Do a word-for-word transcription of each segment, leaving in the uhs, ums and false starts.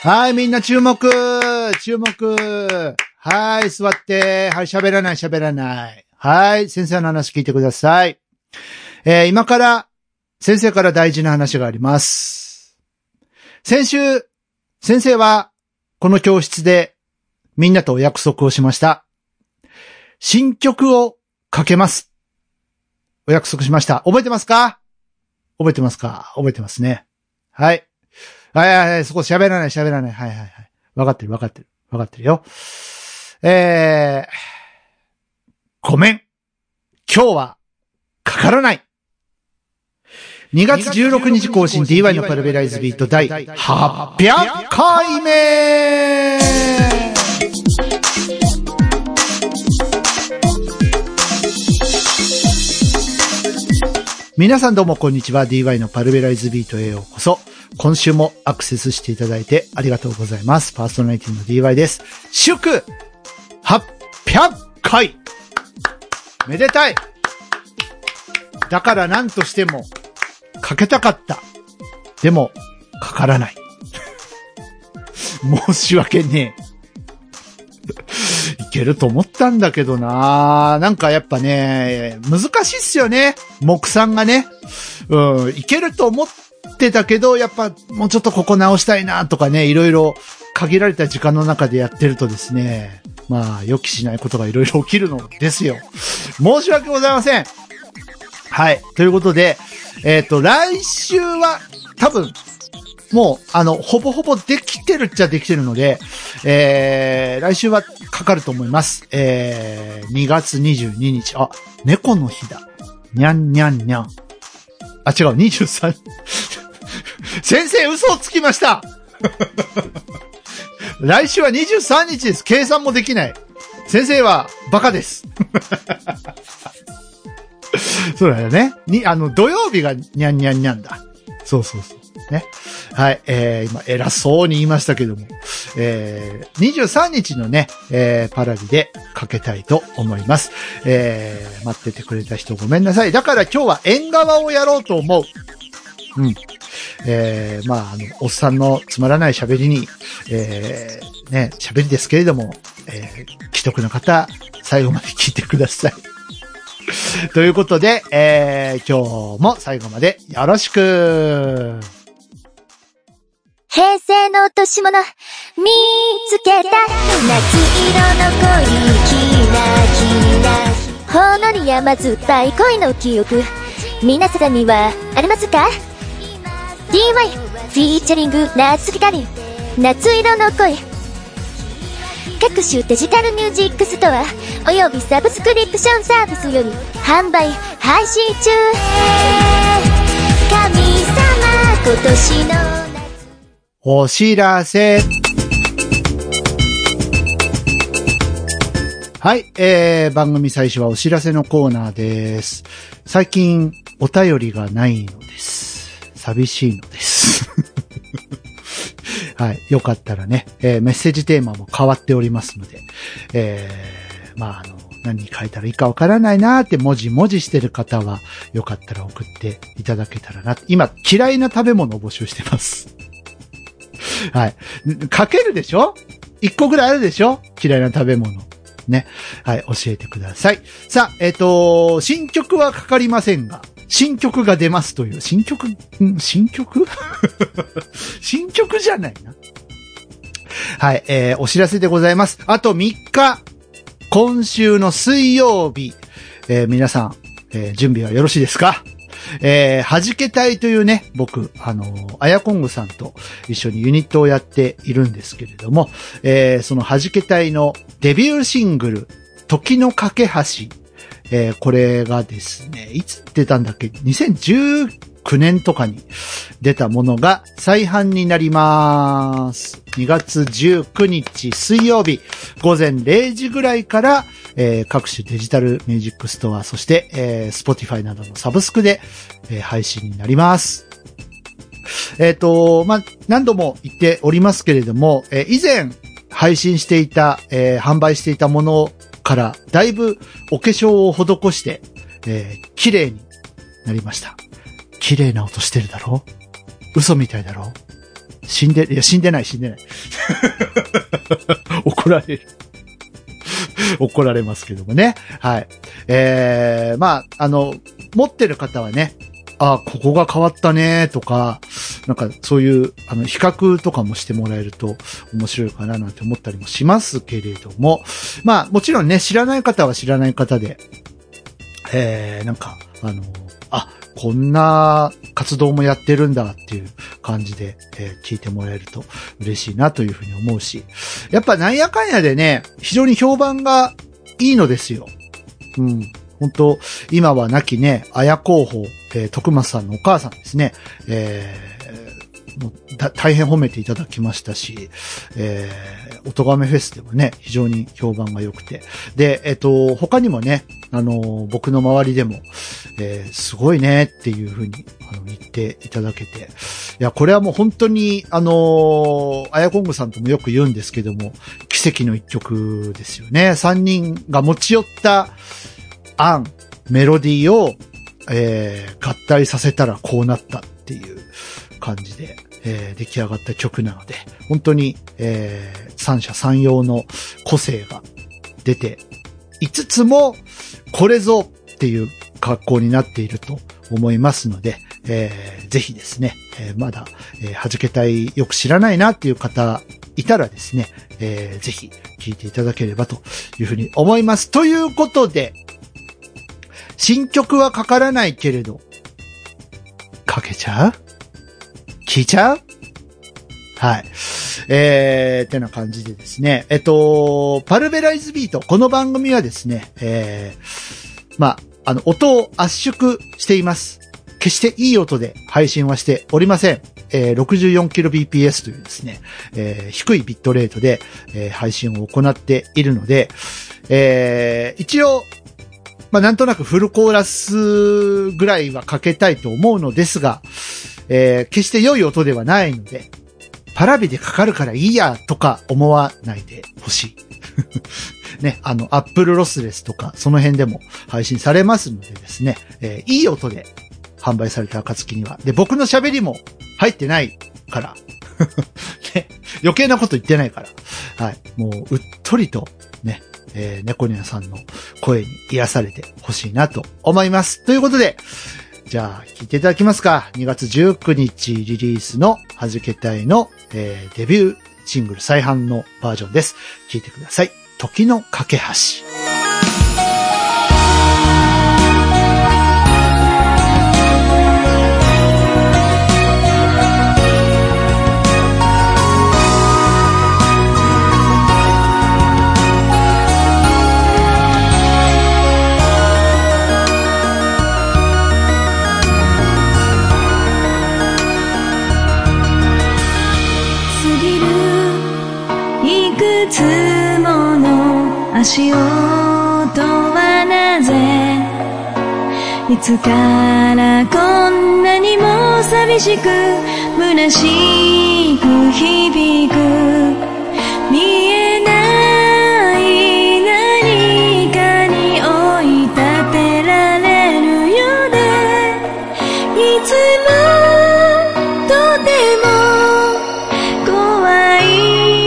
はい、みんな注目注目はい、座って。はい、喋らない喋らない。はい、先生の話聞いてください。えー、今から、先生から大事な話があります。先週、先生は、この教室で、みんなとお約束をしました。新曲をかけます。お約束しました。覚えてますか？覚えてますか？覚えてますね。はい。はいはいはい、そこ喋らない喋らない。はいはいはい。わかってるわかってる。わかってるよ。えー、ごめん。今日は、かからない。にがつじゅうろくにち更新 ディーワイ のパルベライズビート第はっぴゃっかいめ。皆さんどうもこんにちは。 ディーワイ のパルベライズビートへようこそ。今週もアクセスしていただいてありがとうございます。パーソナリティの ディーワイ です。祝はっぴゃっかいめでたい。だから何としてもかけたかった。でもかからない。申し訳ねえ。いけると思ったんだけどな。なんかやっぱね、難しいっすよね。目算がね。うん、いけると思ってたけど、やっぱもうちょっとここ直したいなとかね、いろいろ限られた時間の中でやってるとですね、まあ予期しないことがいろいろ起きるのですよ。申し訳ございません。はい。ということで、えっと、来週は多分、もう、あの、ほぼほぼできてるっちゃできてるので、えー、来週はかかると思います。えー、にがつにじゅうににち。あ、猫の日だ。にゃんにゃんにゃん。あ、違う、にじゅうさん。先生、嘘をつきました。来週はにじゅうさんにちです。計算もできない。先生はバカです。そうだよね。に、あの、土曜日がにゃんにゃんにゃんだ。そうそうそう。ね。はい。えー、今、偉そうに言いましたけども。えー、にじゅうさんにちのね、えー、パラビでかけたいと思います。えー、待っててくれた人ごめんなさい。だから今日は縁側をやろうと思う。うん。えー、まあ、あの、おっさんのつまらない喋りに、えー、ね、喋りですけれども、えー、既得な方、最後まで聞いてください。ということで、えー、今日も最後までよろしく。 平成の落とし物見つけた。夏色の恋キラキラほんのり甘酸っぱい恋の記憶、皆さんにはありますか？ ディーワイ フィーチャリング夏ひかり夏色の恋。各種デジタルミュージックストアおよびサブスクリプションサービスより販売配信中。神様今年のお知らせ。はい、えー、番組最初はお知らせのコーナーです。最近お便りがないのです。寂しいのです。はい、よかったらね、えー、メッセージテーマも変わっておりますので、えー、まああの何書いたらいいかわからないなーって文字文字してる方はよかったら送っていただけたらな。今嫌いな食べ物を募集してます。はい。書けるでしょ？一個ぐらいあるでしょ？嫌いな食べ物。ね。はい、教えてください。さあ、えっと、新曲はかかりませんが、新曲が出ますという、新曲、ん新曲新曲じゃないな。はい、えー、お知らせでございます。あとみっか、今週の水曜日、えー、皆さん、えー、準備はよろしいですか？えー、はじけたいというね、僕、あのー、あやこんぐさんと一緒にユニットをやっているんですけれども、えー、そのはじけたいのデビューシングル、時の架け橋、えー、これがですね、いつ出たんだっけ？にせんじゅうきゅうねんとかに出たものが再販になります。にがつじゅうくにち水曜日午前れいじぐらいから、えー、各種デジタルミュージックストア、そして、えー、Spotify などのサブスクで、えー、配信になります。えっと、まあ、何度も言っておりますけれども、えー、以前配信していた、えー、販売していたものからだいぶお化粧を施して、えー、綺麗になりました。綺麗な音してるだろ？嘘みたいだろ？ 死んで、いや、死んでない、死んでない。怒られる。怒られますけどもね。はい。えー、まあ、あの、持ってる方はね、あ、ここが変わったねとか、なんかそういう、あの、比較とかもしてもらえると面白いかななんて思ったりもしますけれども、まあ、もちろんね、知らない方は知らない方で、えー、なんか、あの、あ、こんな活動もやってるんだっていう感じで、えー、聞いてもらえると嬉しいなというふうに思うし、やっぱなんやかんやでね、非常に評判がいいのですよ。うん。本当今は亡きね、綾候補、えー、徳松さんのお母さんですね、えー、もう大変褒めていただきましたし、えー、おとがめフェスでもね、非常に評判が良くて。で、えっと、他にもね、あのー、僕の周りでも、えー、すごいねっていうふうにあの言っていただけて。いや、これはもう本当に、あのー、あやこんぐさんともよく言うんですけども、奇跡の一曲ですよね。三人が持ち寄った案、メロディーを、えー、合体させたらこうなったっていう感じで、えー、出来上がった曲なので、本当に、えー、三者三様の個性が出て、いつつもこれぞっていう格好になっていると思いますので、えー、ぜひですね、えー、まだ、えー、弾けたいよく知らないなっていう方いたらですね、えー、ぜひ聴いていただければというふうに思います。ということで、新曲はかからないけれど、かけちゃう？聴いちゃう？はい。えー、ってな感じでですね。えっと、パルベライズビート。この番組はですね、えー、まあ、あの、音を圧縮しています。決していい音で配信はしておりません。えー、ろくじゅうよんキロビーピーエス というですね、えー、低いビットレートで、えー、配信を行っているので、えー、一応、まあ、なんとなくフルコーラスぐらいはかけたいと思うのですが、えー、決して良い音ではないので、パラビでかかるからいいやとか思わないでほしい。ね、あの、アップルロスレスとか、その辺でも配信されますのでですね、えー、いい音で販売された暁には。で、僕の喋りも入ってないから、ね、余計なこと言ってないから、はい、もう、うっとりと、ね、えー、猫ニャンさんの声に癒されてほしいなと思います。ということで、じゃあ、聞いていただきますか。にがつじゅうくにちリリースのはじけたいの、えー、デビューシングル再販のバージョンです。聞いてください。時の架け橋。 いくつもの足音はなぜいつからこんなにも寂しく虚しく響く見えない何かに追い立てられるようでいつもとても怖い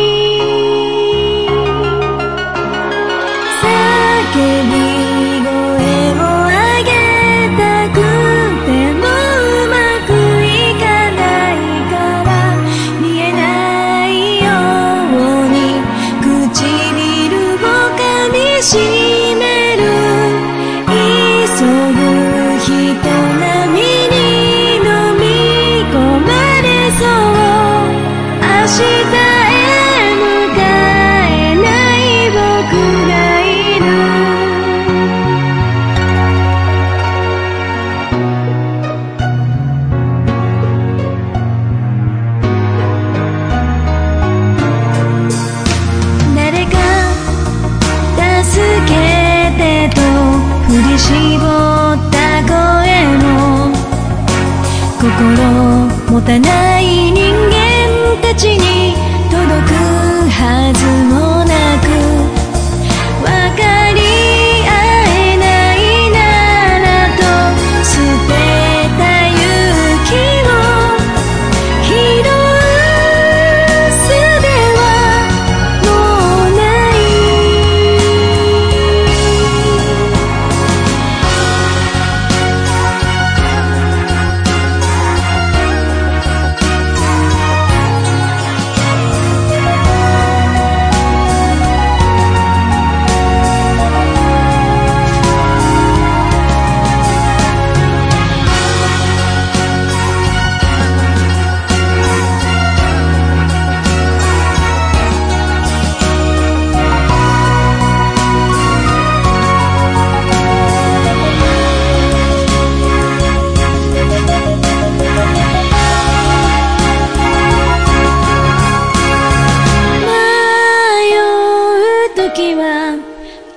持たない人間たちに届くはずもなく分かり合えないならと捨てた勇気を拾う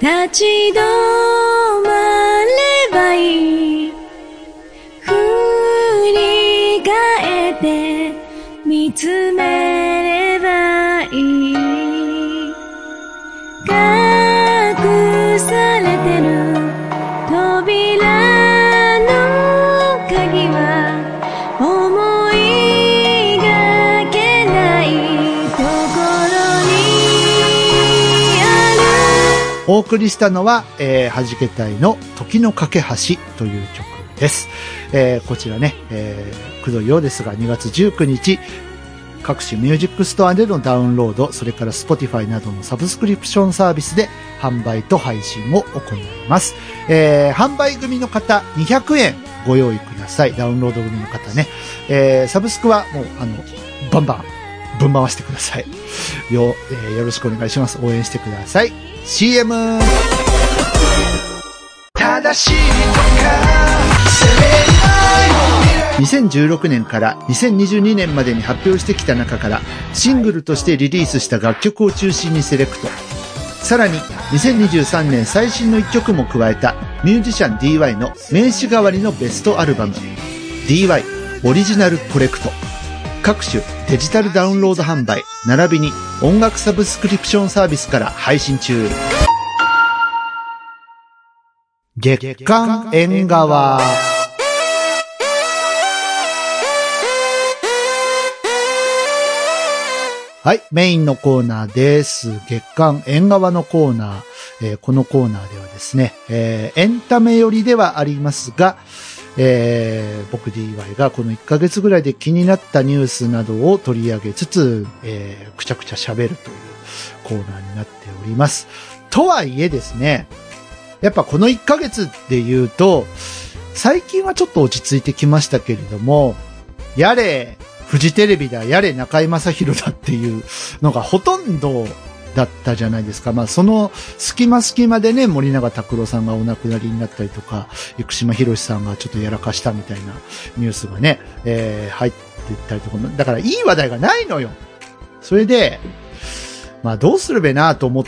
立ち止まればいい。振り返って見つめればいい。隠されてる扉の鍵は思いがけないところにある。 お送りしたのは、えー、はじけたいの時の架け橋という曲です。えー、こちらね、えー、くどいようですがにがつじゅうくにち、各種ミュージックストアでのダウンロード、それから Spotify などのサブスクリプションサービスで販売と配信を行います。えー、販売組の方にひゃくえんご用意ください。ダウンロード組の方ね。えー、サブスクはもう、あの、バンバン、ぶん回してください。よ、えー、よろしくお願いします。応援してください。シーエム 正しいとかにせんじゅうろくねんからにせんにじゅうにねんまでに発表してきた中からシングルとしてリリースした楽曲を中心にセレクト。さらににせんにじゅうさんねん最新のいっきょくも加えたミュージシャン ディーワイ の名刺代わりのベストアルバム ディーワイ オリジナルコレクト。各種デジタルダウンロード販売並びに音楽サブスクリプションサービスから配信中。月刊縁側。はい、メインのコーナーです。月刊縁側のコーナー、えー、このコーナーではですね、えー、エンタメ寄りではありますが、えー、僕 ディーワイ がこのいっかげつぐらいで気になったニュースなどを取り上げつつ、えー、くちゃくちゃ喋るというコーナーになっております。とはいえですね、やっぱこのいっかげつで言うと、最近はちょっと落ち着いてきましたけれども、やれフジテレビだ、やれ中居正広だっていうのがほとんどだったじゃないですか。まあその隙間隙間でね、森永卓郎さんがお亡くなりになったりとか、生島博さんがちょっとやらかしたみたいなニュースがね、えー、入っていったりとか、だからいい話題がないのよ。それで、まあどうするべなと思って、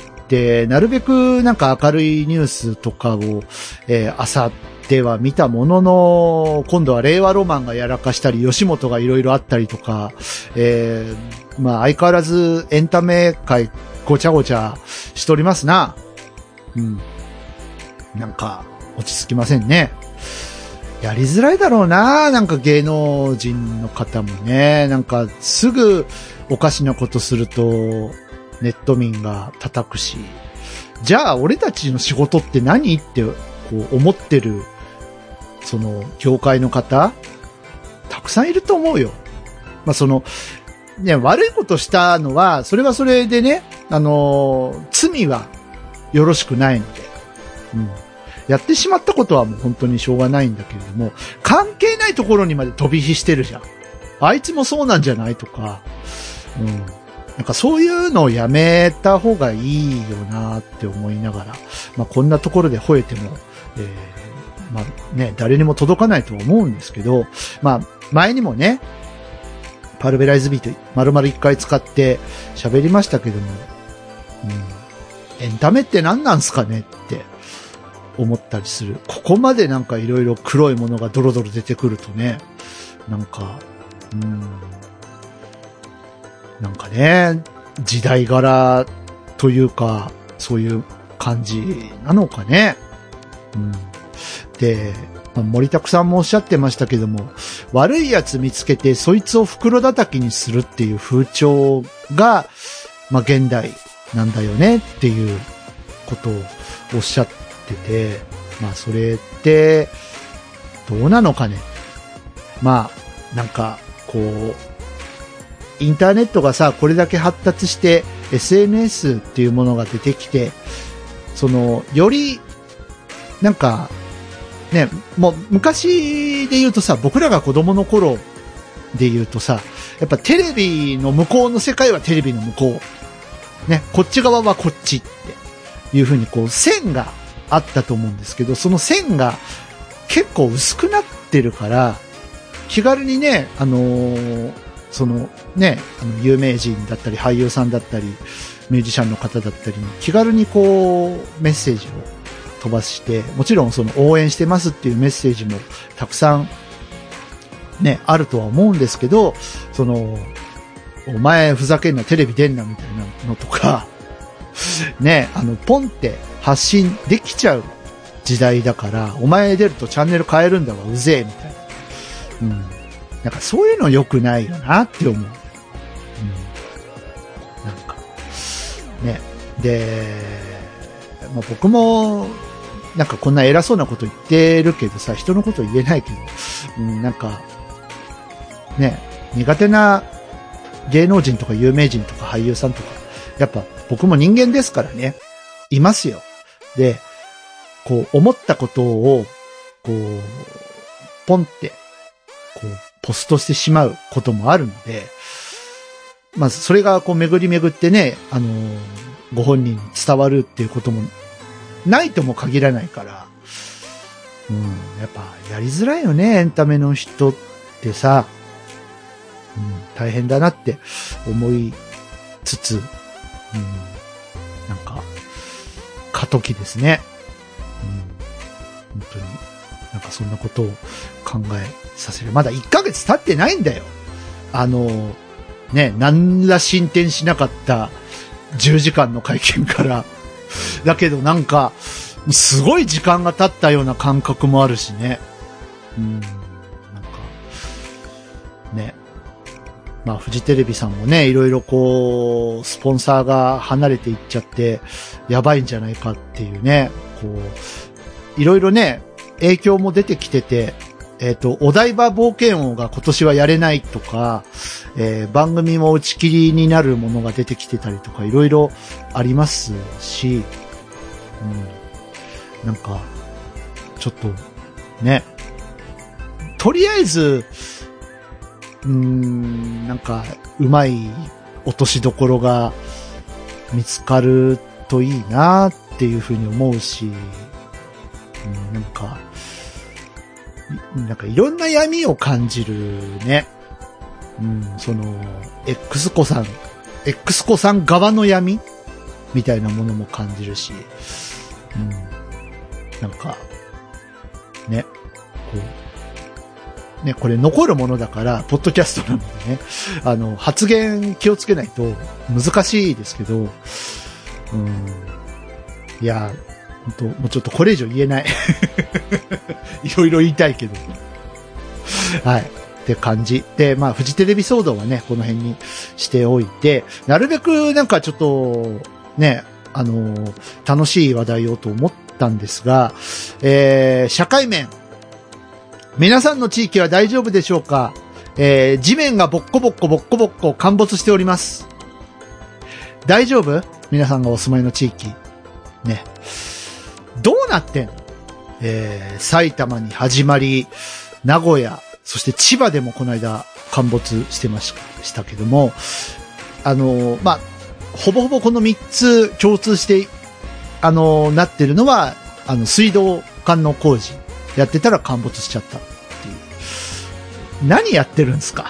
なるべくなんか明るいニュースとかを、えー、朝では見たものの、今度は令和ロマンがやらかしたり、吉本がいろいろあったりとか、えー、まあ相変わらずエンタメ界ごちゃごちゃしておりますな。うん。なんか落ち着きませんね。やりづらいだろうな。なんか芸能人の方もね、なんかすぐおかしなことするとネット民が叩くし、じゃあ俺たちの仕事って何ってこう思ってるその業界の方たくさんいると思うよ。まあそのね、悪いことしたのはそれはそれでね、あのー、罪はよろしくないので、うん、やってしまったことはもう本当にしょうがないんだけれども、関係ないところにまで飛び火してるじゃん。あいつもそうなんじゃないとか、うん、なんかそういうのをやめた方がいいよなって思いながら、まあこんなところで吠えても、えー、まあね、誰にも届かないとは思うんですけど、まあ前にもね、パルベライズビート丸々一回使って喋りましたけども、うん、エンタメって何なんすかねって思ったりする。ここまでなんかいろいろ黒いものがドロドロ出てくるとね、なんか、うん、なんかね、時代柄というか、そういう感じなのかね。うん、で、まあ、森拓さんもおっしゃってましたけども、悪いやつ見つけてそいつを袋叩きにするっていう風潮が、まあ現代なんだよねっていうことをおっしゃってて、まあそれってどうなのかね。まあなんかこうインターネットがさ、これだけ発達して エスエヌエス っていうものが出てきて、そのよりなんかね、もう昔で言うとさ、僕らが子供の頃で言うとさ、やっぱテレビの向こうの世界はテレビの向こう。ね、こっち側はこっちっていう風にこう線があったと思うんですけど、その線が結構薄くなってるから、気軽にね、あのー、そのね、あの有名人だったり俳優さんだったり、 ミュージシャンの方だったりに気軽にこうメッセージを飛ばして、もちろんその応援してますっていうメッセージもたくさんね、あるとは思うんですけど、その、お前ふざけんな、テレビ出んなみたいなのとか、ね、あの、ポンって発信できちゃう時代だから、お前出るとチャンネル変えるんだわ、うぜえ、みたいな。うん。なんかそういうの良くないよなって思う。うん。なんか、ね。で、まあ、僕も、なんかこんな偉そうなこと言ってるけどさ、人のこと言えないけど、うん、なんか、ね、苦手な芸能人とか有名人とか俳優さんとか、やっぱ僕も人間ですからね、いますよ。で、こう思ったことを、こう、ポンって、こう、ポストしてしまうこともあるので、まあ、それがこう巡り巡ってね、あのー、ご本人に伝わるっていうこともないとも限らないから、うん、やっぱやりづらいよね、エンタメの人ってさ、うん、大変だなって思いつつ、うん、なんか、過渡期ですね。うん、本当に、なんかそんなことを考えさせる。まだいっかげつ経ってないんだよ。あの、ね、何ら進展しなかったじゅうじかんの会見から。だけどなんか、すごい時間が経ったような感覚もあるしね。うん、なんか、ね。まあ、フジテレビさんもね、いろいろこう、スポンサーが離れていっちゃって、やばいんじゃないかっていうね、こう、いろいろね、影響も出てきてて、えっと、お台場冒険王が今年はやれないとか、えー、番組も打ち切りになるものが出てきてたりとか、いろいろありますし、うん、なんか、ちょっと、ね、とりあえず、うーん、なんか、うまい落としどころが見つかるといいなっていうふうに思うし、うん、なんか、なんかいろんな闇を感じるね。うん、その、X 子さん、X 子さん側の闇みたいなものも感じるし、うん、なんか、ね、こう、ね、これ残るものだから、ポッドキャストなのでね、あの、発言気をつけないと難しいですけど、うん、いや、本当もうちょっとこれ以上言えない。いろいろ言いたいけど。はい。って感じ。で、まあ、フジテレビ騒動はね、この辺にしておいて、なるべくなんかちょっと、ね、あのー、楽しい話題をと思ったんですが、えー、社会面。皆さんの地域は大丈夫でしょうか？えー、地面がボッコボッコボッコボッコ陥没しております。大丈夫？皆さんがお住まいの地域。ね。どうなってんの？えー、埼玉に始まり、名古屋、そして千葉でもこの間陥没してましたけども、あのー、まあ、ほぼほぼこのみっつ共通して、あのー、なってるのは、あの、水道管の工事やってたら陥没しちゃったっていう。何やってるんですか？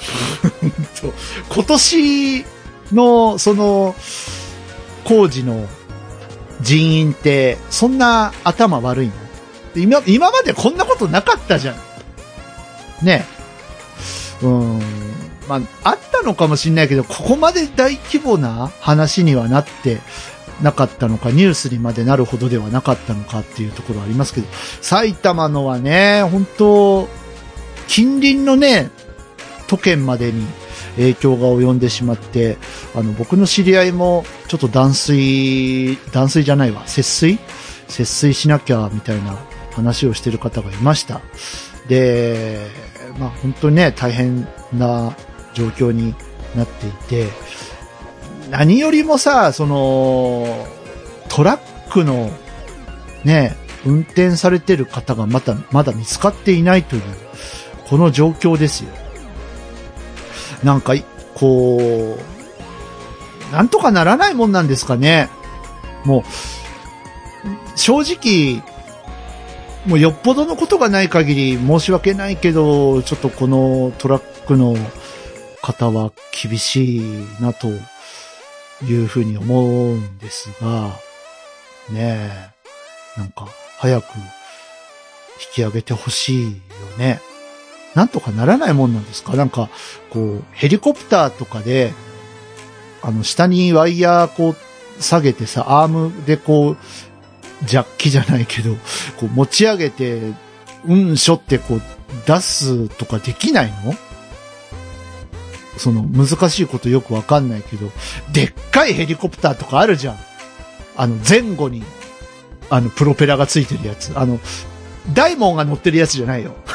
今年の、その、工事の人員って、そんな頭悪いの？今、今までこんなことなかったじゃん。ね。うーん。まあ、あったのかもしれないけど、ここまで大規模な話にはなってなかったのか、ニュースにまでなるほどではなかったのかっていうところありますけど、埼玉のはね、本当近隣のね、都県までに影響が及んでしまって、あの、僕の知り合いも、ちょっと断水、断水じゃないわ、節水節水しなきゃ、みたいな話をしてる方がいました。で、まあ本当にね、大変な状況になっていて、何よりもさ、その、トラックのね、運転されてる方がまた、まだ見つかっていないという、この状況ですよ。なんか、こう、なんとかならないもんなんですかね。もう、正直、もうよっぽどのことがない限り申し訳ないけど、ちょっとこのトラックの方は厳しいなというふうに思うんですが、ねえ、なんか早く引き上げてほしいよね。なんとかならないもんなんですか？なんか、こう、ヘリコプターとかで、あの、下にワイヤーこう、下げてさ、アームでこう、ジャッキじゃないけど、こう持ち上げて、うんしょってこう、出すとかできないの？その、難しいことよくわかんないけど、でっかいヘリコプターとかあるじゃん。あの、前後に、あの、プロペラがついてるやつ。あの、ダイモンが乗ってるやつじゃないよ。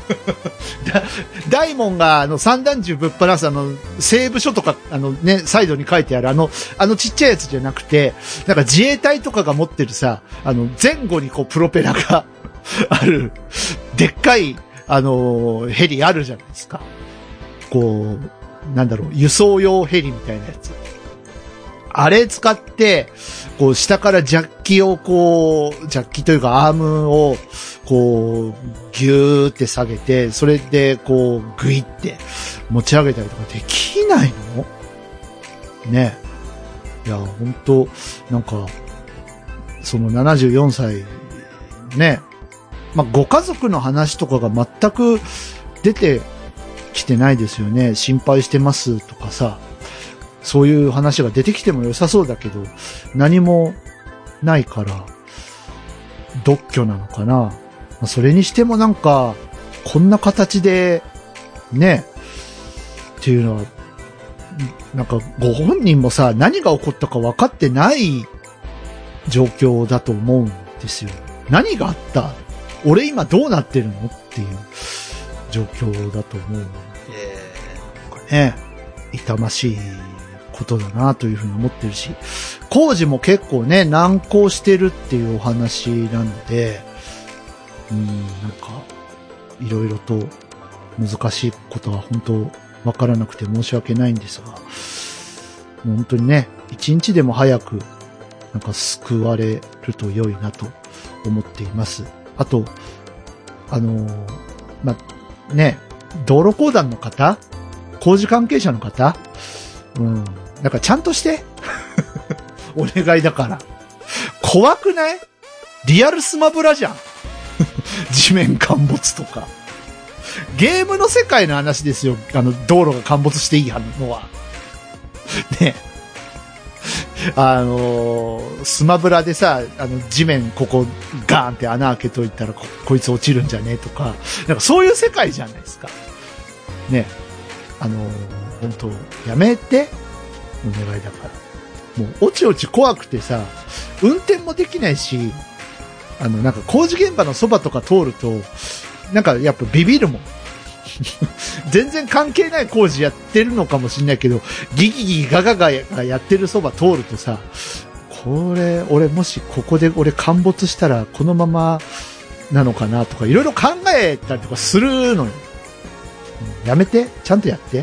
ダイモンが、あの、散弾銃ぶっ放す、あの、西部署とか、あのね、サイドに書いてある、あの、あのちっちゃいやつじゃなくて、なんか自衛隊とかが持ってるさ、あの、前後にこう、プロペラがある、でっかい、あの、ヘリあるじゃないですか。こう、なんだろう、輸送用ヘリみたいなやつ。あれ使って、こう、下からジャッキをこう、ジャッキというかアームを、こう、ギューって下げて、それでこう、グイって持ち上げたりとかできないの？ね。いや、ほんと、なんか、そのななじゅうよんさい、ね。まあ、ご家族の話とかが全く出てきてないですよね。心配してますとかさ。そういう話が出てきても良さそうだけど、何もないから、独居なのかな。それにしてもなんか、こんな形で、ね、っていうのは、なんかご本人もさ、何が起こったか分かってない状況だと思うんですよ。何があった？俺今どうなってるの？っていう状況だと思うんで、なんかね、痛ましいことだなというふうに思ってるし、工事も結構ね、難航してるっていうお話なので、うーん、なんか、いろいろと難しいことは本当わからなくて申し訳ないんですが、もう本当にね、一日でも早く、なんか救われると良いなと思っています。あと、あのー、ま、ね、道路公団の方？工事関係者の方？うん。なんかちゃんとして。お願いだから。怖くない？リアルスマブラじゃん。地面陥没とか。ゲームの世界の話ですよ。あの、道路が陥没していいのは。ね。あのー、スマブラでさ、あの、地面ここガーンって穴開けといたら こ, こいつ落ちるんじゃねえとか。なんかそういう世界じゃないですか。ね。あのー、本当やめて。お願いだから。もう、おちおち怖くてさ、運転もできないし、あの、なんか工事現場のそばとか通ると、なんかやっぱビビるもん。全然関係ない工事やってるのかもしれないけど、ギギギガガガがやってるそば通るとさ、これ、俺もしここで俺陥没したらこのままなのかなとか、いろいろ考えたりとかするのよ。やめて、ちゃんとやって。はい。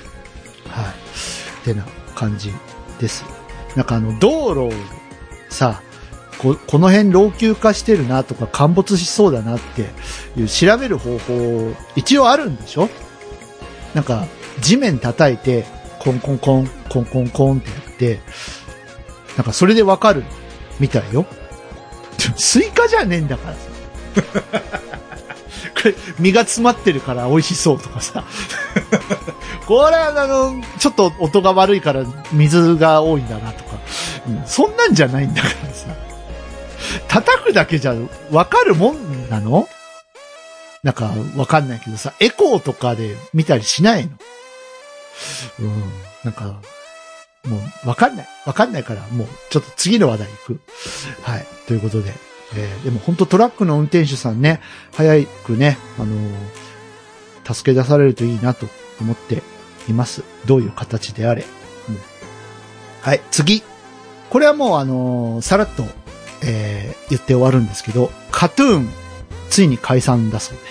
ってな感じです。なんかあの、道路さ、こ, この辺老朽化してるなとか陥没しそうだなっていう調べる方法一応あるんでしょ？なんか地面叩いてコンコンコンコンコンコンってやってなんかそれでわかるみたいよ。スイカじゃねえんだからさ。これ実が詰まってるから美味しそうとかさ。これはあのちょっと音が悪いから水が多いんだなとか、うん、そんなんじゃないんだからさ。叩くだけじゃわかるもんなの？なんかわかんないけどさ、エコーとかで見たりしないの？うん、なんか、もうわかんない。わかんないから、もうちょっと次の話題行く。はい。ということで、えー、でも本当トラックの運転手さんね、早くね、あのー、助け出されるといいなと思っています。どういう形であれ。うん、はい、次。これはもうあのー、さらっと、えー、言って終わるんですけど、カトゥーン、ついに解散だそうです。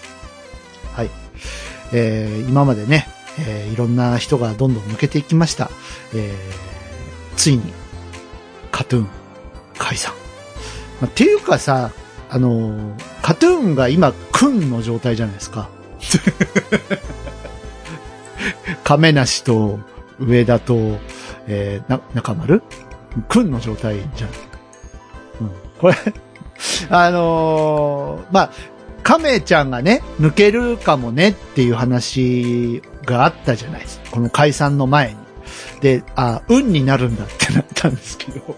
はい。えー、今までね、えー、いろんな人がどんどん抜けていきました。えー、ついに、カトゥーン、解散。まあ、っていうかさ、あのー、カトゥーンが今、クンの状態じゃないですか。亀梨と上田と、 えー、な、中丸くんの状態じゃん。うん。これ、あのー、まあ、亀ちゃんがね、抜けるかもねっていう話があったじゃないですか。この解散の前に。で、あ、運になるんだってなったんですけど。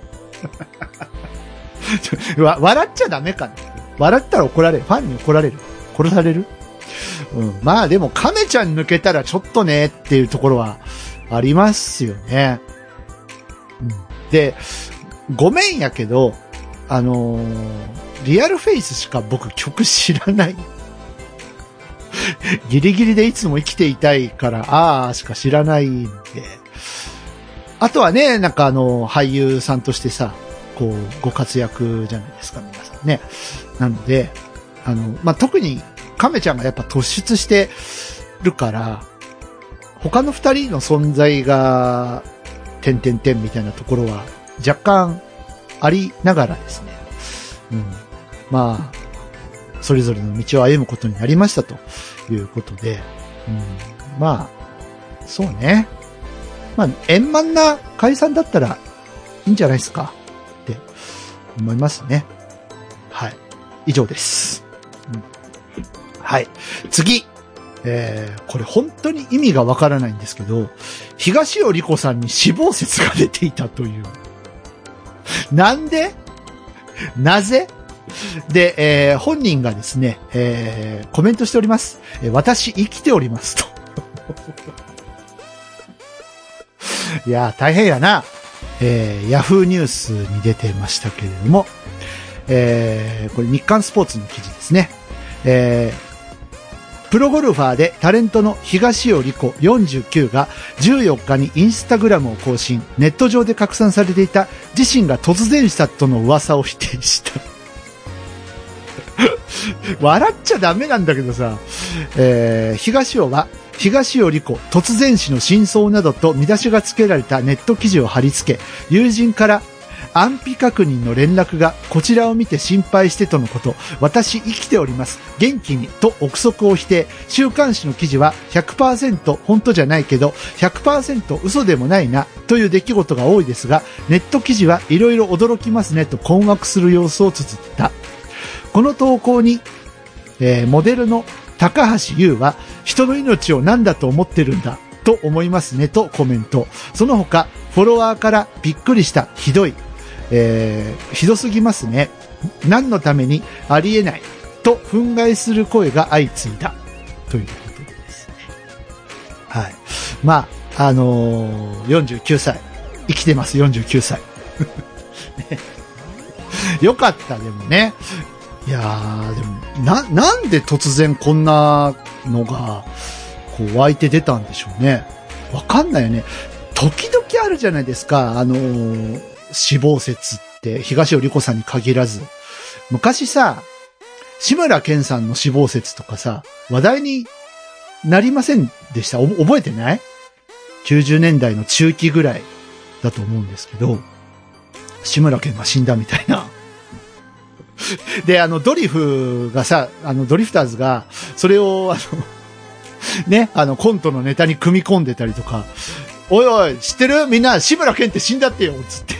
わ笑っちゃダメかな。笑ったら怒られる。ファンに怒られる。殺される。うん。まあでも亀ちゃん抜けたらちょっとねっていうところはありますよね。うん、で、ごめんやけど、あのー、リアルフェイスしか僕曲知らない。ギリギリでいつも生きていたいから、あーしか知らないんで。あとはね、なんかあの、俳優さんとしてさ、こう、ご活躍じゃないですか、皆さんね。なので、あの、まあ、特に亀ちゃんがやっぱ突出してるから、他の二人の存在が、点々点みたいなところは若干ありながらですね。うん。まあ、それぞれの道を歩むことになりましたということで、うん、まあ、そうね。まあ、円満な解散だったらいいんじゃないですかって思いますね。はい。以上です。うん、はい。次。えー、これ本当に意味がわからないんですけど、東尾理子さんに死亡説が出ていたという。なんで？なぜ？で、えー、本人がですね、えー、コメントしております。えー、私生きておりますと。いやー、大変やな。えー、ヤフーニュースに出てましたけれども、えー、これ日刊スポーツの記事ですね。えープロゴルファーでタレントの東尾理子よんじゅうきゅうがじゅうよっかにインスタグラムを更新。ネット上で拡散されていた自身が突然したとの噂を否定した。笑っちゃダメなんだけどさ、えー、東尾は東尾理子突然死の真相などと見出しが付けられたネット記事を貼り付け、友人から安否確認の連絡がこちらを見て心配してとのこと。私生きております。元気にと憶測を否定。週刊誌の記事は ひゃくパーセント 本当じゃないけど ひゃくパーセント 嘘でもないなという出来事が多いですが、ネット記事はいろいろ驚きますねと困惑する様子を綴った。この投稿に、えー、モデルの高橋優は人の命を何だと思ってるんだと思いますねとコメント。その他フォロワーからびっくりした、ひどい、えー、ひどすぎますね。何のためにありえないと憤慨する声が相次いだということですね。はい。まあ、あのー、よんじゅうきゅうさい。生きてます、よんじゅうきゅうさい。ね、よかった、でもね。いやー、でも、な、なんで突然こんなのが、こう湧いて出たんでしょうね。わかんないよね。時々あるじゃないですか、あのー、死亡説って東尾理子さんに限らず、昔さ、志村けんさんの死亡説とかさ、話題になりませんでした？お覚えてない？ きゅうじゅうねんだいの中期ぐらいだと思うんですけど、志村けんが死んだみたいな。で、あのドリフがさ、あのドリフターズがそれをあのね、あのコントのネタに組み込んでたりとか。おいおい、知ってる？みんな、志村けんって死んだってよつって。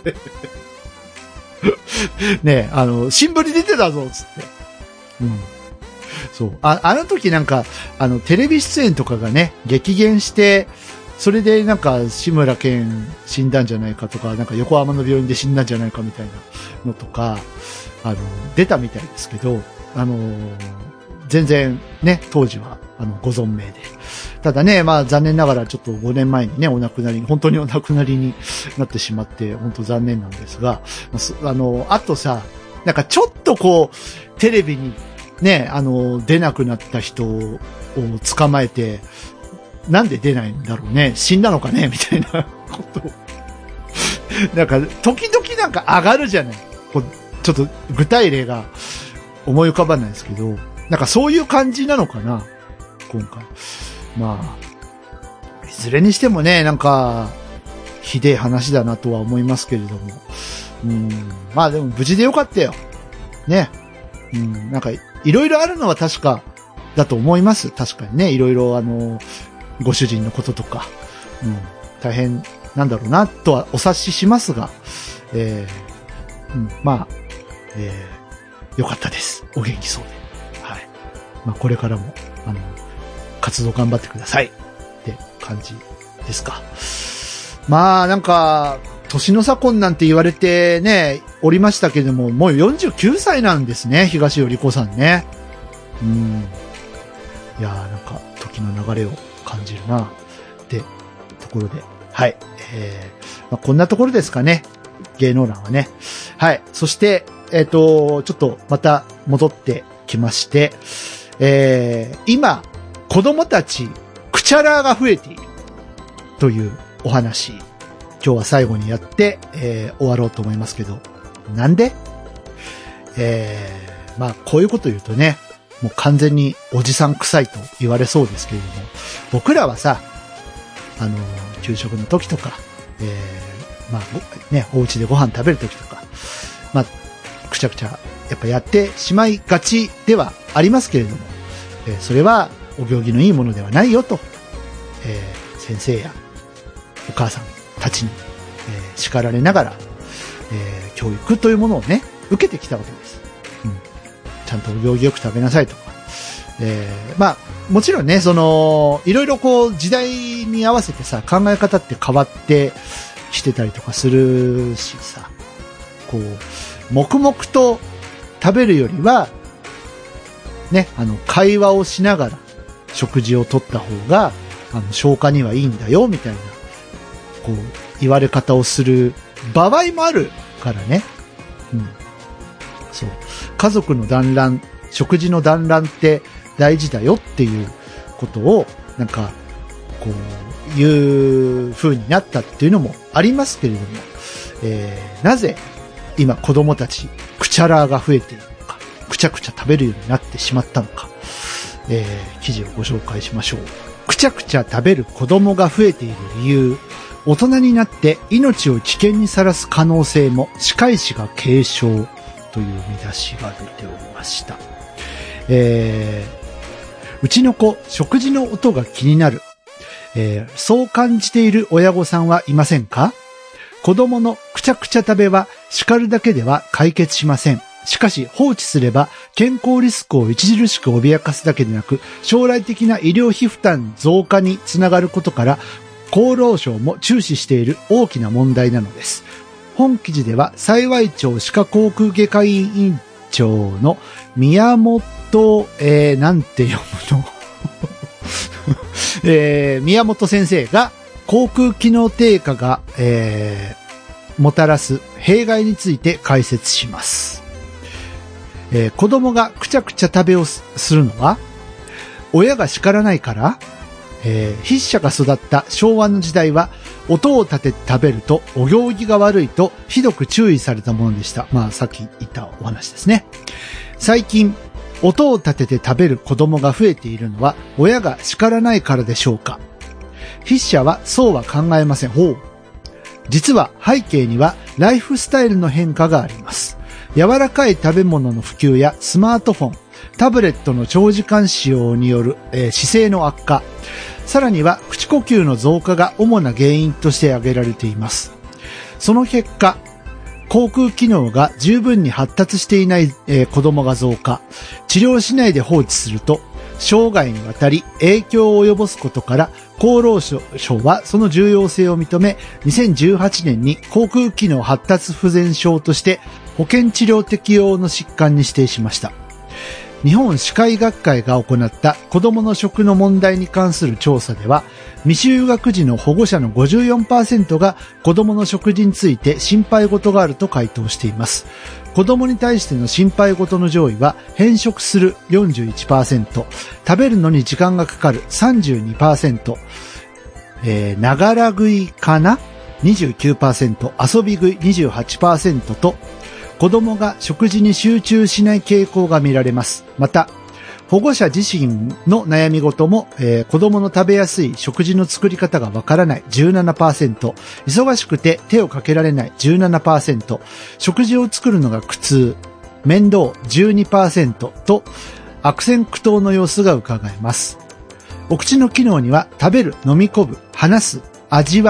ねえ、あの、新聞に出てたぞつって。うん。そう。あ、あの時なんか、あの、テレビ出演とかがね、激減して、それでなんか、志村けん死んだんじゃないかとか、なんか横浜の病院で死んだんじゃないかみたいなのとか、あの、出たみたいですけど、あの、全然ね、当時は、あの、ご存命で。ただね、まあ残念ながらちょっとごねんまえにね、お亡くなりに、本当にお亡くなりになってしまって、本当残念なんですが、あの、あとさ、なんかちょっとこう、テレビにね、あの、出なくなった人を捕まえて、なんで出ないんだろうね、死んだのかね、みたいなことを。なんか、時々なんか上がるじゃない。こうちょっと具体例が思い浮かばないですけど、なんかそういう感じなのかな、今回。まあ、いずれにしてもね、なんか、ひでえ話だなとは思いますけれども。うん、まあでも無事でよかったよ。ね。うん、なんか、いろいろあるのは確かだと思います。確かにね、いろいろあの、ご主人のこととか、うん、大変なんだろうな、とはお察ししますが、えー、うん、まあ、えー、よかったです。お元気そうで。はい。まあ、これからも、あの、活動頑張ってください。って感じですか。まあ、なんか、年の差婚なんて言われてね、おりましたけども、もうよんじゅうきゅうさいなんですね、東尾理子さんね。うん。いやー、なんか、時の流れを感じるな、ってところで。はい。えー、まあ、こんなところですかね。芸能欄はね。はい。そして、えっと、ちょっとまた戻ってきまして、えー、今、子供たち、クチャラーが増えているというお話、今日は最後にやって、えー、終わろうと思いますけど、なんで？えー、まあ、こういうこと言うとね、もう完全におじさん臭いと言われそうですけれども、僕らはさ、あの、給食の時とか、えー、まあ、ね、お家でご飯食べる時とか、まあ、くちゃくちゃ、やっぱやってしまいがちではありますけれども、えー、それはお行儀のいいものではないよと、えー、先生やお母さんたちに、えー、叱られながら、えー、教育というものをね、受けてきたわけです。うん。ちゃんとお行儀よく食べなさいとか。えー、まあ、もちろんね、その、いろいろこう、時代に合わせてさ、考え方って変わってきてたりとかするしさ、こう、黙々と食べるよりは、ね、あの、会話をしながら食事をとった方が、あの、消化にはいいんだよ、みたいな、こう、言われ方をする場合もあるからね。うん。そう。家族の団らん、食事の団らんって大事だよっていうことを、なんか、こう、いう風になったっていうのもありますけれども、えー、なぜ今子供たち、クチャラーが増えているのか、くちゃくちゃ食べるようになってしまったのか、えー、記事をご紹介しましょう。くちゃくちゃ食べる子供が増えている理由、大人になって命を危険にさらす可能性も歯科医師が警鐘という見出しが出ておりました。えー、うちの子、食事の音が気になる。えー、そう感じている親御さんはいませんか？子供のくちゃくちゃ食べは叱るだけでは解決しません。しかし放置すれば健康リスクを著しく脅かすだけでなく、将来的な医療費負担増加につながることから、厚労省も注視している大きな問題なのです。本記事では、幸町歯科口腔外科委員長の宮本、えー、なんて読むの、えー、宮本先生が、口腔機能低下が、えー、もたらす弊害について解説します。えー、子供がくちゃくちゃ食べをするのは、親が叱らないから、えー、筆者が育った昭和の時代は、音を立てて食べるとお行儀が悪いとひどく注意されたものでした。まあ、さっき言ったお話ですね。最近、音を立てて食べる子供が増えているのは、親が叱らないからでしょうか。筆者はそうは考えません。ほう。実は背景にはライフスタイルの変化があります。柔らかい食べ物の普及やスマートフォン、タブレットの長時間使用による、えー、姿勢の悪化、さらには口呼吸の増加が主な原因として挙げられています。その結果、口腔機能が十分に発達していない、えー、子供が増加、治療しないで放置すると、生涯にわたり影響を及ぼすことから、厚労省はその重要性を認め、にせんじゅうはちねんに口腔機能発達不全症として保険治療適用の疾患に指定しました。日本歯科医学会が行った子供の食の問題に関する調査では、未就学児の保護者の ごじゅうよんパーセント が子供の食事について心配事があると回答しています。子供に対しての心配事の上位は、偏食する よんじゅういちパーセント、食べるのに時間がかかる さんじゅうにパーセント、えー、ながら食いかな にじゅうきゅうパーセント、遊び食い にじゅうはちパーセント と、子供が食事に集中しない傾向が見られます。また、保護者自身の悩み事も、えー、子供の食べやすい食事の作り方がわからない じゅうななパーセント、忙しくて手をかけられない じゅうななパーセント、食事を作るのが苦痛、面倒 じゅうにパーセント と悪戦苦闘の様子が伺えます。お口の機能には食べる、飲み込む、話す、味わう、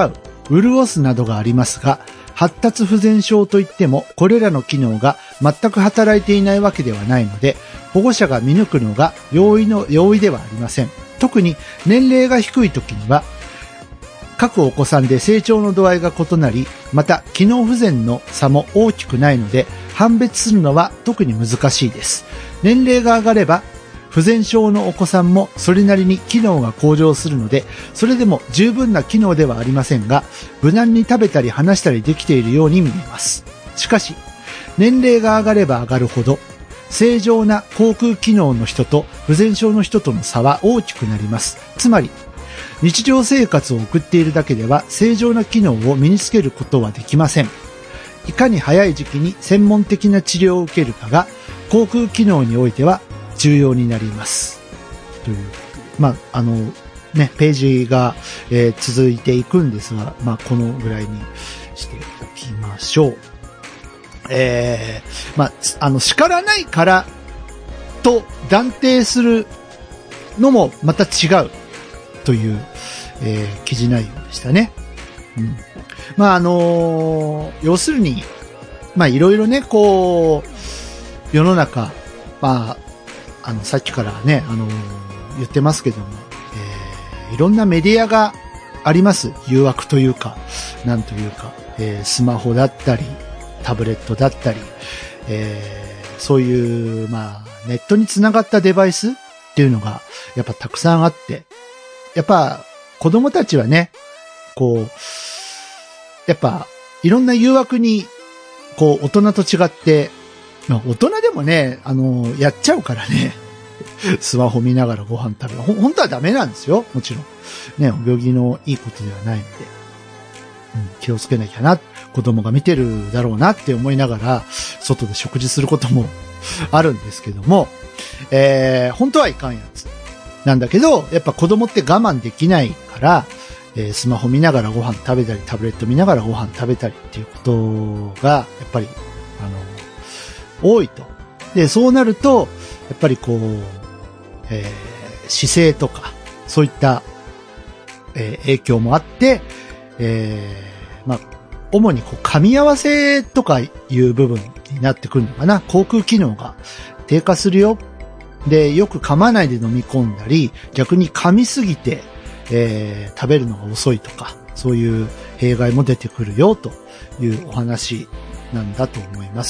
潤すなどがありますが、発達不全症といってもこれらの機能が全く働いていないわけではないので、保護者が見抜くのが容易の容易ではありません。特に年齢が低い時には各お子さんで成長の度合いが異なり、また機能不全の差も大きくないので判別するのは特に難しいです。年齢が上がれば不全症のお子さんもそれなりに機能が向上するので、それでも十分な機能ではありませんが、無難に食べたり話したりできているように見えます。しかし、年齢が上がれば上がるほど、正常な口腔機能の人と不全症の人との差は大きくなります。つまり、日常生活を送っているだけでは正常な機能を身につけることはできません。いかに早い時期に専門的な治療を受けるかが、口腔機能においては重要になります。という、まあ、あの、ね、ページが、えー、続いていくんですが、まあ、このぐらいにしておきましょう。えー、まあ、あの、叱らないからと断定するのもまた違うという、えー、記事内容でしたね。うん。まあ、あのー、要するに、まあ、いろいろね、こう、世の中、まあ、あの、さっきからね、あのー、言ってますけども、えー、いろんなメディアがあります。誘惑というか、なんというか、えー、スマホだったり、タブレットだったり、えー、そういう、まあ、ネットにつながったデバイスっていうのが、やっぱたくさんあって、やっぱ、子供たちはね、こう、やっぱ、いろんな誘惑に、こう、大人と違って、まあ、大人でもね、あの、やっちゃうからね。スマホ見ながらご飯食べる。ほ、本当はダメなんですよ。もちろん。ね、お行儀のいいことではないので。うん、気をつけなきゃな。子供が見てるだろうなって思いながら、外で食事することもあるんですけども、えー、本当はいかんやつ。なんだけど、やっぱ子供って我慢できないから、えー、スマホ見ながらご飯食べたり、タブレット見ながらご飯食べたりっていうことが、やっぱり、あの、多いと。で、そうなると、やっぱりこう、えー、姿勢とか、そういった、えー、影響もあって、えー、まあ、主にこう、噛み合わせとかいう部分になってくるのかな。口腔機能が低下するよ。で、よく噛まないで飲み込んだり、逆に噛みすぎて、えー、食べるのが遅いとか、そういう弊害も出てくるよというお話なんだと思います。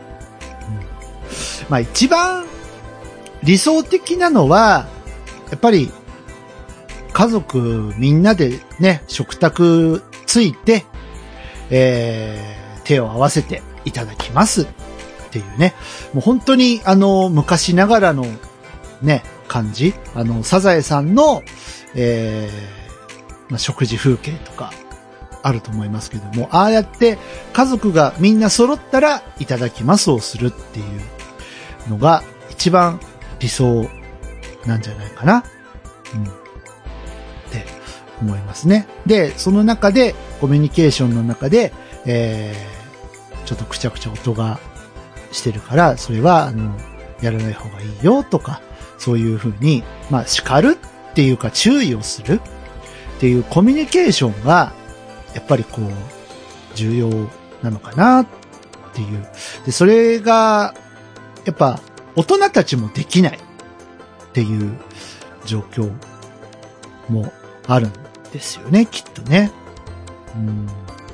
まあ一番理想的なのは、やっぱり家族みんなでね、食卓ついて、えー、手を合わせていただきますっていうね。もう本当にあの昔ながらのね、感じ。あの、サザエさんの、えーまあ、食事風景とかあると思いますけども、ああやって家族がみんな揃ったらいただきますをするっていうのが一番理想なんじゃないかな、うん、って思いますね。で、その中でコミュニケーションの中で、えー、ちょっとくちゃくちゃ音がしてるからそれはあのやらない方がいいよとか、そういうふうにまあ叱るっていうか注意をするっていうコミュニケーションがやっぱりこう重要なのかなっていう。で、それがやっぱ大人たちもできないっていう状況もあるんですよね、きっとね。うん、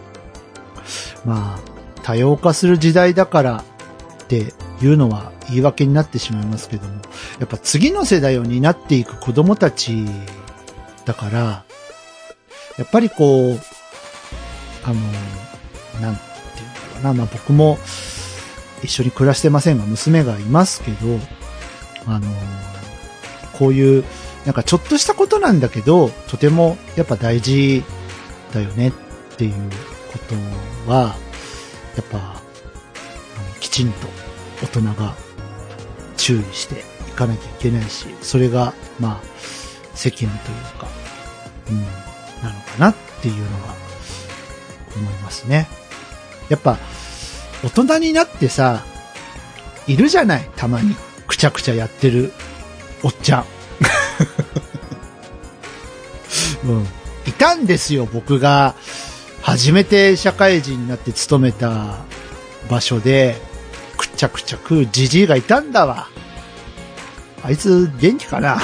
まあ多様化する時代だからっていうのは言い訳になってしまいますけども、やっぱ次の世代を担っていく子供たちだから、やっぱりこうあのなんていうのかな、まあ僕も一緒に暮らしてませんが娘がいますけど、あのこういうなんかちょっとしたことなんだけどとてもやっぱ大事だよねっていうことはやっぱあのきちんと大人が注意していかなきゃいけないし、それがまあ責任というか、うん、なのかなっていうのが思いますね。やっぱ大人になってさ、いるじゃない、たまにくちゃくちゃやってるおっちゃん、うん、いたんですよ。僕が初めて社会人になって勤めた場所で、くちゃくちゃ食うじじいがいたんだわ。あいつ元気かな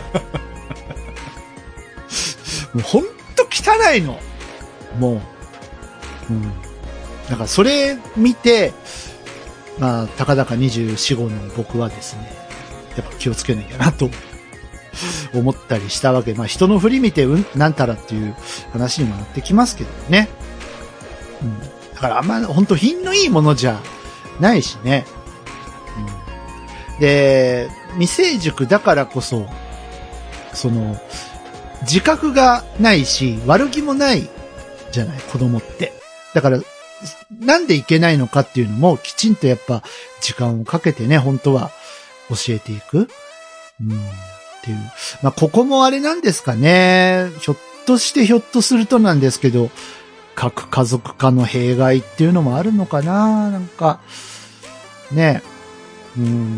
もうほんと汚いの。もう。うん。だからそれ見て、まあ、たかだかにじゅうよん、ごの僕はですね、やっぱ気をつけなきゃなと思ったりしたわけ。まあ人の振り見てうんなんたらっていう話にもなってきますけどね。うん。だからあんま本当品のいいものじゃないしね。うん。で、未成熟だからこそ、その、自覚がないし、悪気もないじゃない、子供って。だから、なんでいけないのかっていうのもきちんとやっぱ時間をかけてね、本当は教えていく。うん。っていう。まあ、ここもあれなんですかね。ひょっとしてひょっとするとなんですけど、核家族化の弊害っていうのもあるのかな。なんか、ね。うん。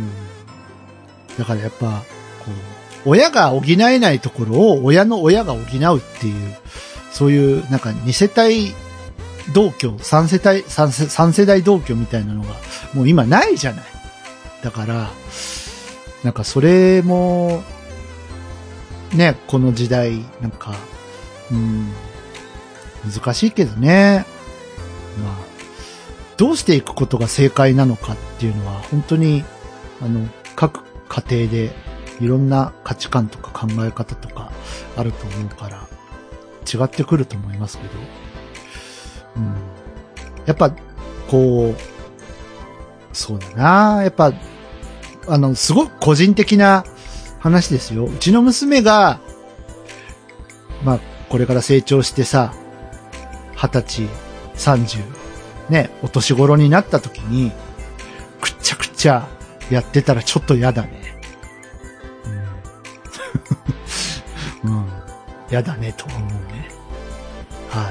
だからやっぱ、こう、親が補えないところを親の親が補うっていう、そういうなんか二世帯同居、三世帯、三世、三世代同居みたいなのがもう今ないじゃない。だから、なんかそれも、ね、この時代、なんか、うん、難しいけどね。まあ、どうしていくことが正解なのかっていうのは、本当に、あの、各家庭でいろんな価値観とか考え方とかあると思うから、違ってくると思いますけど、うん、やっぱ、こう、そうだな、やっぱ、あの、すごく個人的な話ですよ。うちの娘が、まあ、これから成長してさ、二十歳、三十、ね、お年頃になった時に、くっちゃくちゃやってたらちょっと嫌だね。うん。うん。嫌だね、と思うね。はい。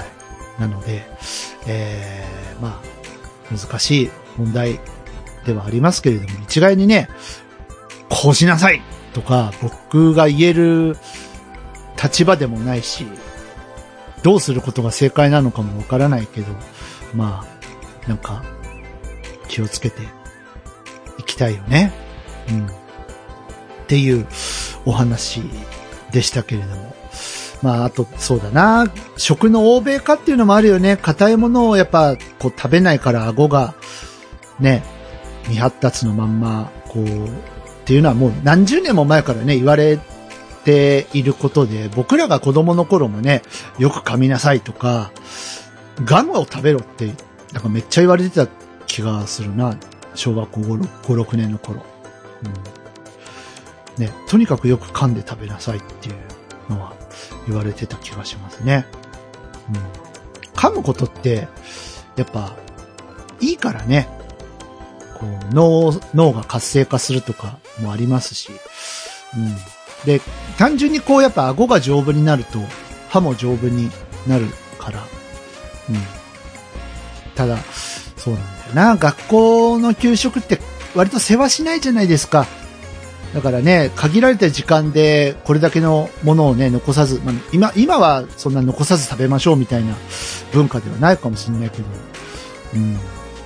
なので、えー、まあ、難しい問題ではありますけれども、一概にね、こうしなさいとか、僕が言える立場でもないし、どうすることが正解なのかもわからないけど、まあ、なんか、気をつけていきたいよね。うん。っていうお話でしたけれども。まあ、あと、そうだな。食の欧米化っていうのもあるよね。硬いものをやっぱ、こう食べないから顎が、ね、未発達のまんま、こう、っていうのはもう何十年も前からね、言われていることで、僕らが子供の頃もね、よく噛みなさいとか、ガムを食べろって、なんかめっちゃ言われてた気がするな。小学校ご、ろくねんの頃。うん。ね、とにかくよく噛んで食べなさいっていうのは言われてた気がしますね。うん。噛むことって、やっぱ、いいからね。こう、脳、脳が活性化するとかもありますし。うん。で、単純にこうやっぱ顎が丈夫になると、歯も丈夫になるから。うん。ただ、そうなんだよな。学校の給食って割と世話しないじゃないですか。だからね、限られた時間でこれだけのものをね、残さず、まあ、今、今はそんな残さず食べましょうみたいな文化ではないかもしれないけど。うん。ね。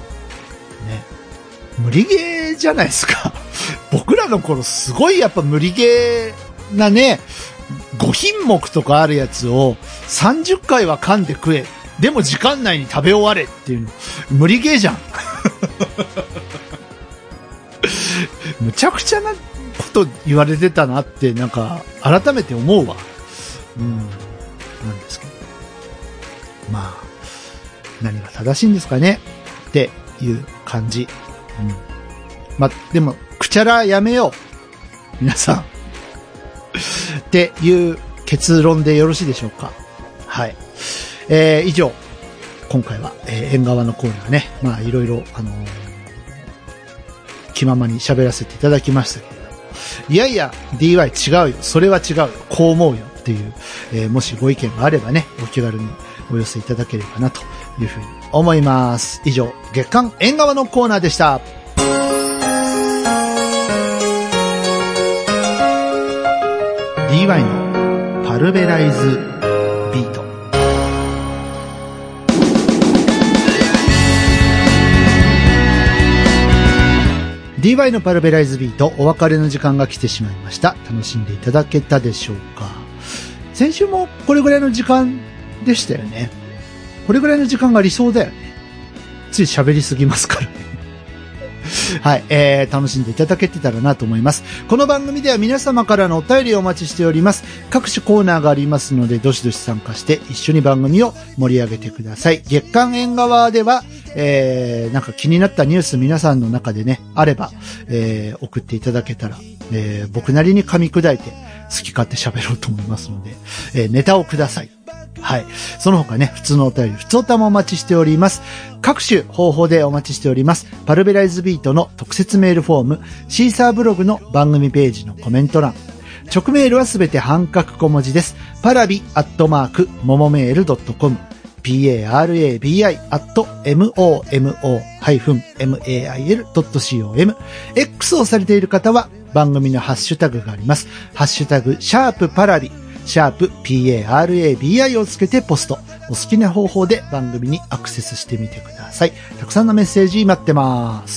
無理ゲーじゃないですか。僕らの頃すごいやっぱ無理ゲーなね、ご品目とかあるやつをさんじゅっかいは噛んで食え。でも時間内に食べ終われっていうの、無理ゲーじゃん。むちゃくちゃなこと言われてたなって、なんか、改めて思うわ。うん。なんですけど。まあ、何が正しいんですかねっていう感じ。うん。まあ、でも、くちゃらやめよう。皆さん。っていう結論でよろしいでしょうか。はい。えー、以上、今回は、えー、縁側のコーナーね、まあいろいろ、あのー、気ままに喋らせていただきましたけれども、いやいや、ディーワイ 違うよ、それは違うよ、こう思うよっていう、えー、もしご意見があればね、お気軽にお寄せいただければなというふうに思います。以上、月刊縁側のコーナーでした。ディーワイ のパルベライズビート。 ディーワイ のパルベライズビート、お別れの時間が来てしまいました。楽しんでいただけたでしょうか。先週もこれぐらいの時間でしたよね。これぐらいの時間が理想だよね。つい喋りすぎますからね。はい、えー、楽しんでいただけてたらなと思います。この番組では皆様からのお便りをお待ちしております。各種コーナーがありますので、どしどし参加して一緒に番組を盛り上げてください。月刊縁側では、えー、なんか気になったニュース皆さんの中でね、あれば、えー、送っていただけたら、えー、僕なりに噛み砕いて好き勝手喋ろうと思いますので、えー、ネタをください。はい。その他ね、普通のお便り、普通歌もお待ちしております。各種方法でお待ちしております。パルベライズビートの特設メールフォーム、シーサーブログの番組ページのコメント欄。直メールはすべて半角小文字です。パラビアットマーク、モモメールドットコム。パラビ アット モモ メール ドット コム。X をされている方は番組のハッシュタグがあります。ハッシュタグ、シャープパラビ。シャープ パラビ をつけてポスト。お好きな方法で番組にアクセスしてみてください。たくさんのメッセージ待ってます。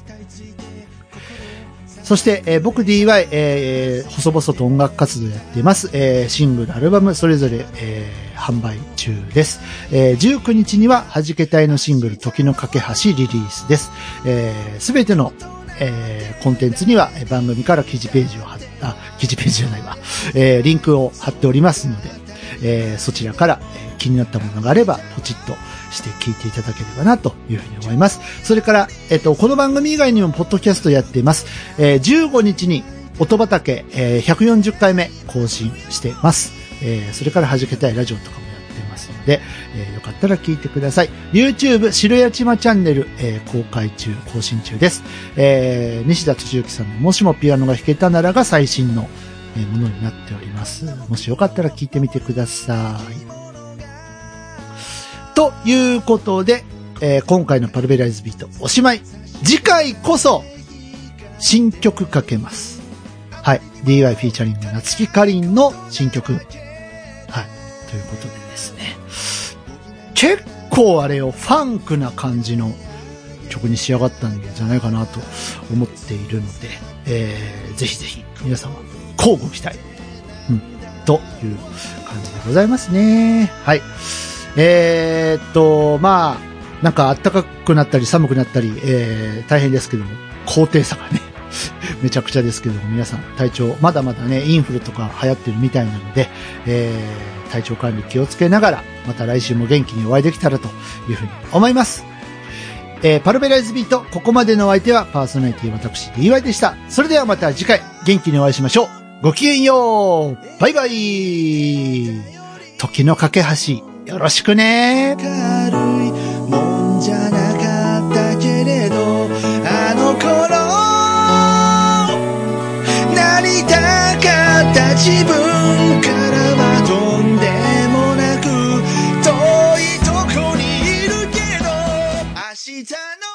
そして、えー、僕 ディーワイ、えー、細々と音楽活動やっています。えー、シングル、アルバム、それぞれ、えー、販売中です。えー、じゅうくにちには、弾けたいのシングル、時の架け橋リリースです。えー、すべてのえー、コンテンツには番組から記事ページを貼っあ、記事ページじゃないわ。えー、リンクを貼っておりますので、えー、そちらから、えー、気になったものがあれば、ポチッとして聞いていただければな、というふうに思います。それから、えっと、この番組以外にも、ポッドキャストやっています。えー、じゅうごにちに、音畑、えー、ひゃくよんじゅっかいめ更新してます。えー、それから弾けたいラジオとかもので、えー、よかったら聞いてください。YouTube 白谷ちまチャンネル、えー、公開中、更新中です。えー、西田敏行さんのもしもピアノが弾けたならが最新の、えー、ものになっております。もしよかったら聞いてみてください。ということで、えー、今回のパルベライズビートおしまい。次回こそ新曲かけます。はい。ディーワイ フィーチャリング夏木かりんの新曲。はい。ということでですね。結構あれをファンクな感じの曲に仕上がったんじゃないかなと思っているので、えー、ぜひぜひ皆様交互期待、うん、という感じでございますね。はい。えー、っと、まあ、なんか暖かくなったり寒くなったり、えー、大変ですけども、高低差がね、めちゃくちゃですけども、皆さん体調、まだまだね、インフルとか流行ってるみたいなので、えー、体調管理気をつけながら、また来週も元気にお会いできたらというふうに思います。えー、パルベライズビート、ここまでのお相手はパーソナリティ私 ディーワイ でした。それではまた次回、元気にお会いしましょう。ごきげんよう。バイバイ。時の架け橋、よろしくね。軽いもんじゃなかったけれど、あの頃なりたかった自分からはとんでもなく遠いとこにいるけど、明日の